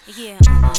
Yeah.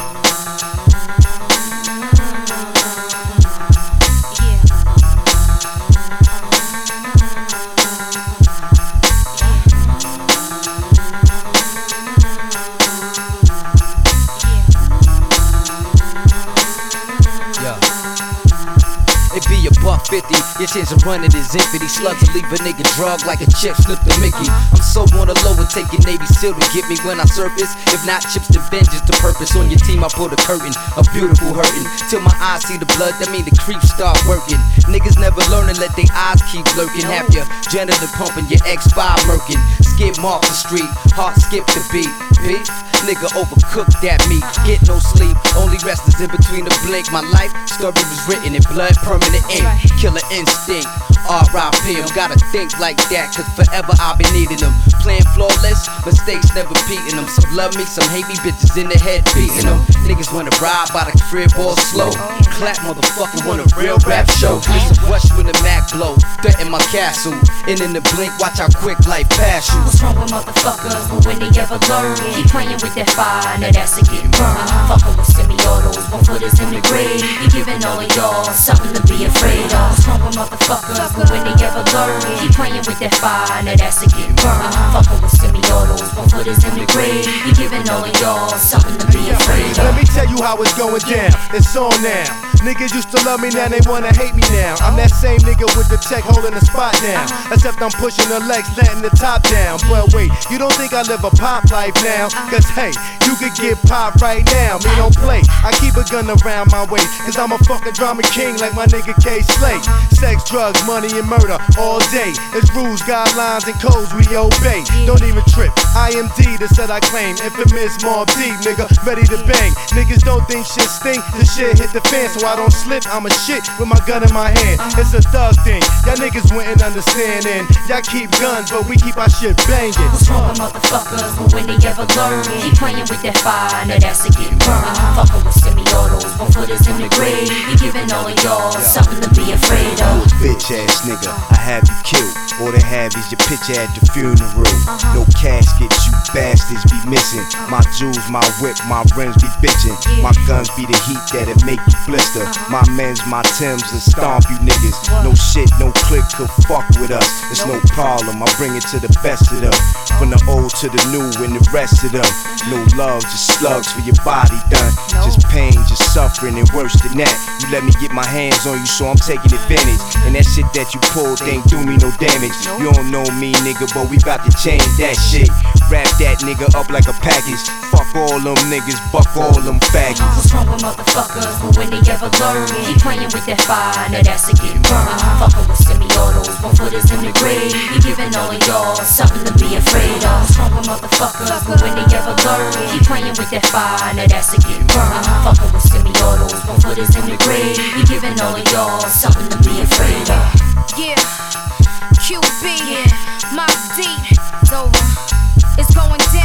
It be a $1.50, your chance of running is empty. Slugs will leave a nigga drug like a chip slip to Mickey. I'm so on the low and taking Navy SEAL to get me when I surface. If not chips to vengeance to purpose. On your team I pull the curtain, a beautiful hurting. Till my eyes see the blood, that mean the creeps start working. Niggas never learn and let their eyes keep lurking. Have your janitor pumping, your X5 murking. Skip off the street, heart skip the beat. Beef, nigga overcooked that meat. Get no sleep, only rest is in between the blink. My life story was written in blood, permanent ink. Killer instinct, R.I.P. Gotta think like that, cause forever I've been needing them. Playing flawless, mistakes never beating them. Some love me, some hate me, bitches in the head beating them. Niggas wanna ride by the crib all slow. Clap motherfucker, want a real rap show. It's a rush when the Mac blow, threaten my castle. And in the blink, watch how quick life pass you. What's wrong with motherfuckers, but when they ever learn? Keep playing with that fire, now that's a getting burned. Fucking with semi-autos, 1 footers in the grave. You giving all of y'all something to be afraid of. What's wrong with motherfuckers, but when they ever learn? Keep playing with that fire, now that's a getting burned. Fucking with semi-autos, 1 footers in the grave. You giving all of y'all something to be afraid of. Let me tell you how it's going down, it's on now. Niggas used to love me, now they wanna hate me now. I'm that same nigga with the tech holding the spot down. Except I'm pushing the legs, letting the top down. But wait, you don't think I live a pop life now? Cause hey, you could get popped right now. Me don't play, I keep a gun around my waist. Cause I'm a fucking drama king like my nigga K Slate. Sex, drugs, money, and murder all day. It's rules, guidelines, and codes we obey. Don't even trip, IMD, the set I claim. Infamous Mob Deep, nigga, ready to bang. Niggas don't think shit stink, the shit hit the fan. So I don't slip, I'm a shit with my gun in my hand. It's a thug thing, y'all niggas wouldn't understand. And y'all keep guns, but we keep our shit banging. What's wrong with motherfuckers, but when they ever learn? Keep playing with that fire, now that's a getting burned. Fucking with semi-autos, 1 footers in the grave. You giving all of y'all something to be afraid of. Bitch ass nigga, I have you killed. All they have is your picture at the funeral. No caskets, you bastards be missing. My jewels, my whip, my rims be bitchin'. My guns be the heat that'll make you blister. My men's, my Timbs will stomp you niggas. No shit, no click could fuck with us. It's no problem, I bring it to the best of them. From the old to the new and the rest of them. No love, just slugs for your body done. Just pain, just suffering, and worse than that, you let me get my hands on you, so I'm taking advantage. And that shit that you pulled ain't do me no damage. You don't know me, nigga, but we bout to change that shit. Wrap that nigga up like a package. Fuck all them niggas, buck all them faggots. What's wrong with motherfuckers, but when they ever learn? Keep playing with that fire, now that's a getting burned. Fucking with semi-autos, 1 footers in the grave. You giving all of y'all something to be afraid of. What's wrong with motherfuckers, but when they ever learn? Keep playing with that fire, now that's a getting burned. Fucking with semi-autos, 1 footers in the grave. You giving all of y'all something to be afraid of. Yeah. QB, Mob Deep, it's over. It's going deep.